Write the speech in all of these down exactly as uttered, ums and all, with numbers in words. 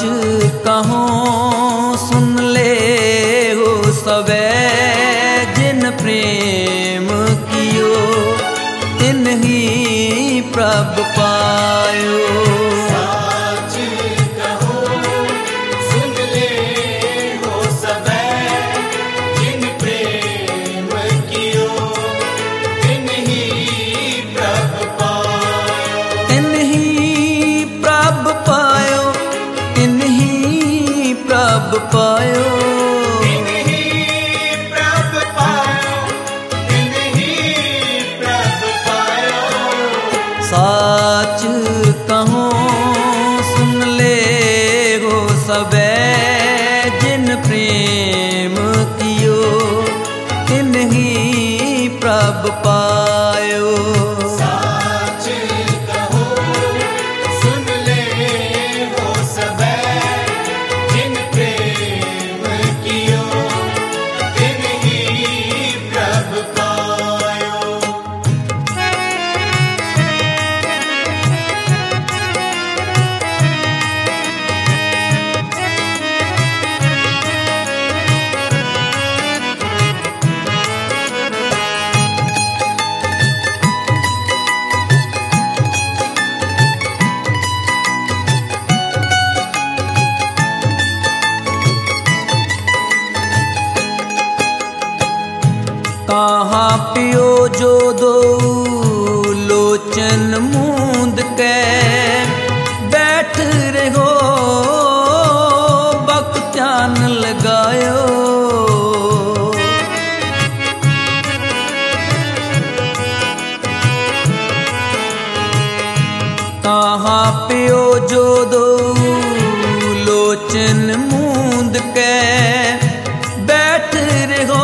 कहो सुन ले हो सबे, जिन प्रेम कियो तिन ही प्रभ पायो। साच कहो सुन ले हो सबे, जिन प्रेम कियो तिन ही प्रभ पायो। तिन ही प्रभ पायो, तिन ही प्रभ पायो। तिन ही प्रभ पायो, तिन ही प्रभ पायो। साच कहो सुन ले हो सबे, जिन प्रेम कियो तिन ही प्रभ पायो। साच कहो सुन ले हो सबे, जिन प्रेम कियो तिन ही प्रभ पायो। कहाँ पियो जो दो लोचन मूंद के, बैठ रहो बख्त्यान लगायो। कहाँ पियो जो दो लोचन मूंद के, बैठ रहो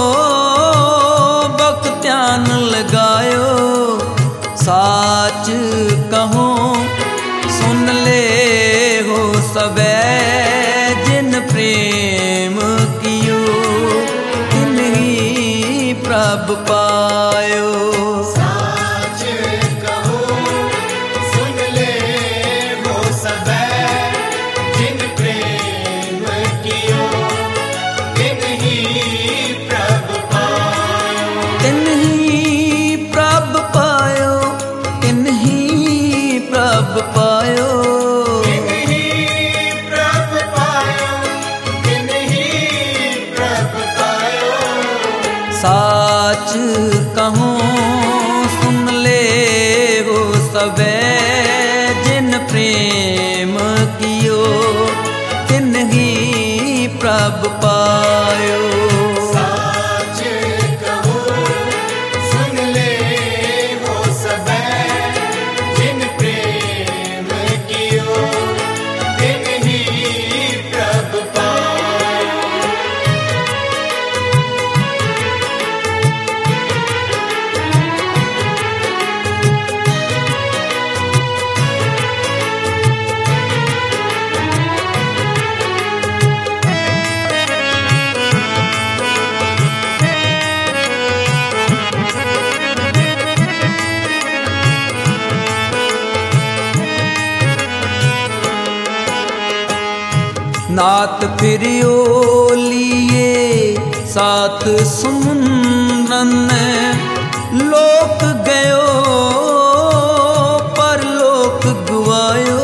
बख्त्यान लगायो। साच कहो सुन ले हो सबे, जिन प्रेम कियो तिन ही प्रभ पायो। साच कहो सुन ले हो सबे, जिन प्रेम कियो तिन ही प्रभ पायो। तिन ही प्रभ पायो, तिन ही प्रभ पायो। तिन ही प्रभ पायो, तिन ही प्रभ पायो। साच कहो सुन ले हो सबे, जिन प्रेम कियो तिन ही प्रभ पायो। साच कहो सुन ले हो सबे, जिन प्रेम कियो तिन ही प्रभ पायो। नात फिरियो लिए साथ सुमरन, लोक गयो पर लोक गुआयो।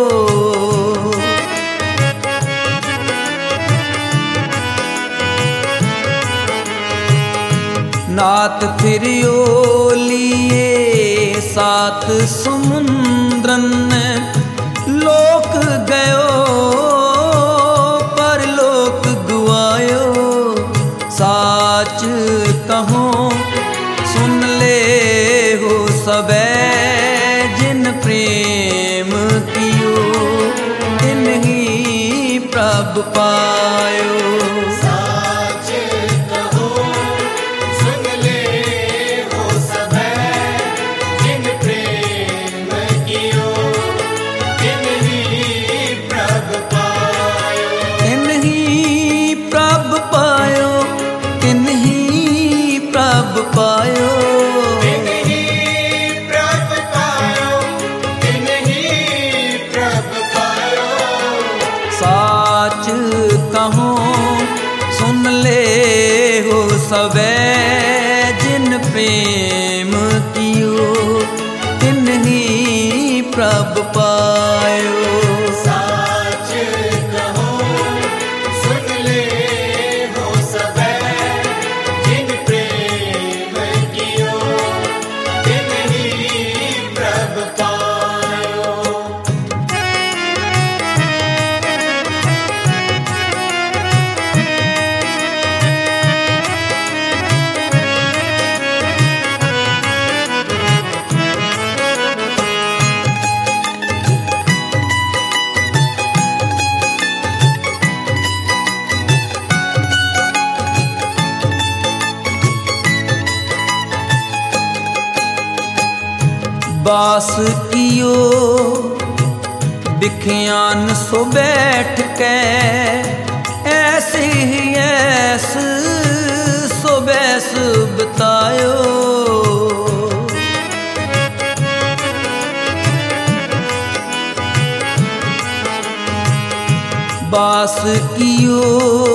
नात फिरियो लिए साथ सुमरन, लोक गयो पर लोक गुआयो। साच कहो सुन ले हो सबे, जिन प्रेम कियो तिन ही प्रभ पायो। साच कहो सुन ले हो सबे, जिन प्रेम कियो तिन ही प्रभ पायो। तिन ही प्रभ पायो, तिन ही प्रभ पायो। तिन ही प्रभ पायो, तिन ही प्रभ पायो। सबे जिन प्रेम कियो तिन्ही प्रभ पायो। साच कहो सुन ले हो सबे जिन प्रेम कियो तिन्ही प्रभ पायो। बास कियो बिख्यान सो बैठ के ऐसे ही ऐस सो बैस बतायो। बास कियो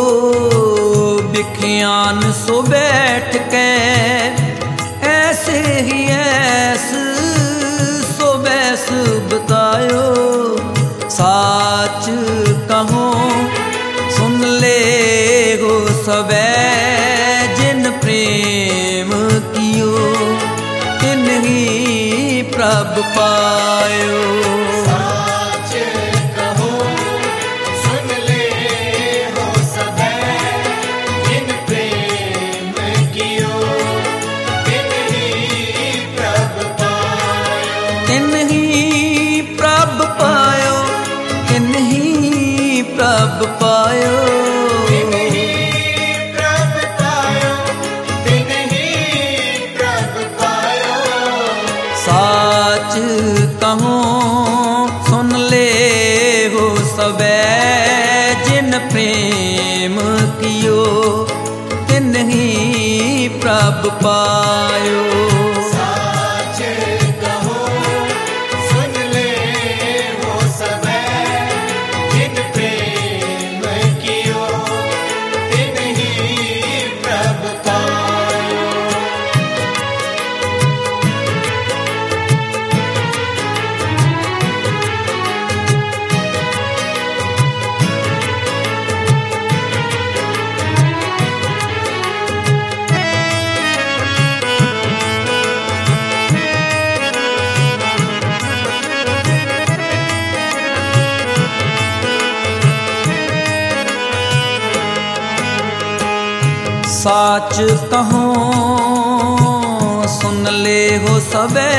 बिख्यान सो बैठ के ऐसे ही ऐस सो बैस बतायो। साच कहो सुन ले हो सबे जिन प्रेम कियो तिन्ही प्रभ पायो। साच कहो सुन ले हो सबे जिन प्रेम कियो तिन्ही प्रभ पायो। तिन्ही प्रभ पायो तिन्ही प्रभ पायो। तिन्ही प्रभ पायो तिन्ही प्रभ पायो। साच कहो सुन ले हो सबे जिन प्रेम कियो तिन्ही प्रभ पायो। साच कहो सुन ले हो सबे जिन प्रेम कियो तिन्ही प्रभ पायो। साच कहो सुन ले हो सबे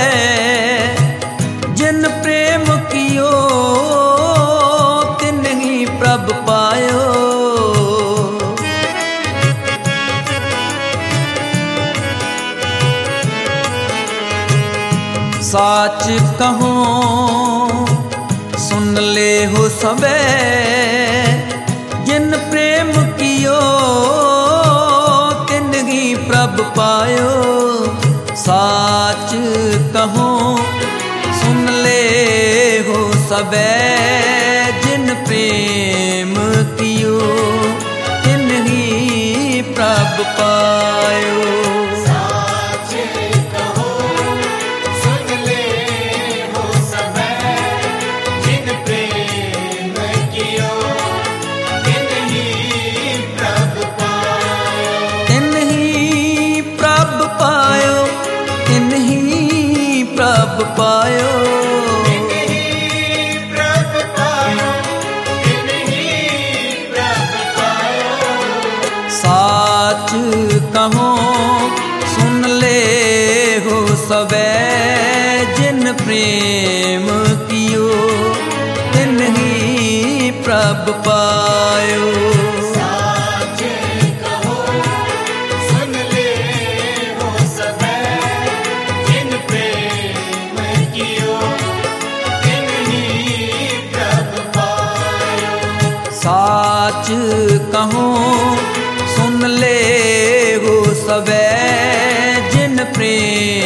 जिन प्रेम कियो तिन्ही प्रभ पायो। साच कहो सुन ले हो सबे जिन प्रेम कियो तिन्ही प्रभ पायो। साच कहो सुन ले हो सबे जिन प्रेम कियो तिन्ही प्रभ पायो। साच कहो सुन ले हो सबे जिन प्रेम कियो तिन्ही प्रभ पायो। तिन्ही प्रभ पायो तिन्ही प्रभ पायो। तिन्ही प्रभ पायो तिन्ही प्रभ पायो। साच कहो सुन ले हो सबे जिन प्रेम कियो तिन्ही प्रभ पायो। साच कहो सुन ले हो सबे जिन प्रेम कियो तिन्ही प्रभ पायो। साच कहो सुन ले हो सबे जिन प्रेम